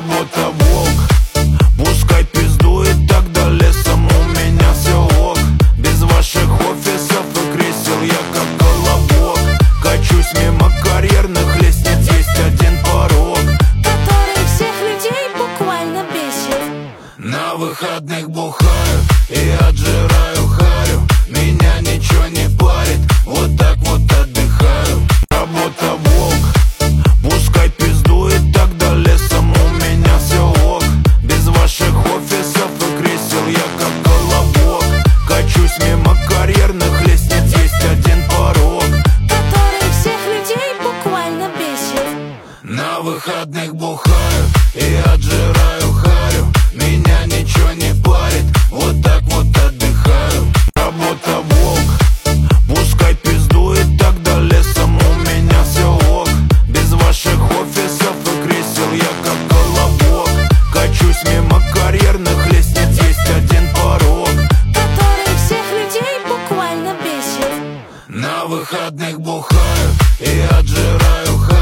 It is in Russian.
Работа волк, пускай пиздует, тогда лесом у меня все ок. Без ваших офисов и кресел я как колобок. Качусь мимо карьерных лестниц, есть один порог, который всех людей буквально бесит. на выходных бухаю и отжираю харю. Меня ничего не парит, вот так вот отдыхаю. Работа волк, пускай пиздует, тогда лесом у меня все ок. Без ваших офисов и кресел я как колобок. Качусь мимо карьерных лестниц, есть один порог, Который всех людей буквально бесит. на выходных бухаю и отжираю харю. Меня ничего не парит, вот так вот отдыхаю. Работа волк, пускай пиздует, тогда лесом у меня все ок. Без ваших офисов и кресел я как колобок. Качусь мимо карьерных лестниц, есть один порог, Который всех людей буквально бесит. на выходных бухаю и отжираю харю.